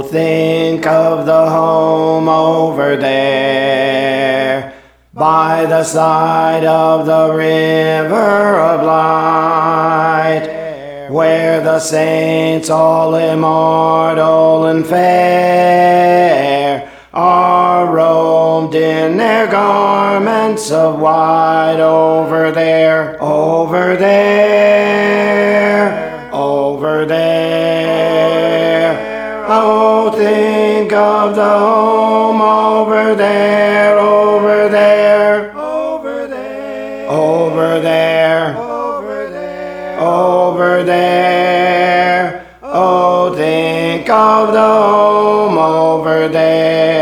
think of the home over there, by the side of the river of light, where the saints all immortal and fair are robed in their garments of white. Over there, over there, over there. Oh, think of the home over there, over there, over there, over there, over there, over there. Oh, think of the home over there.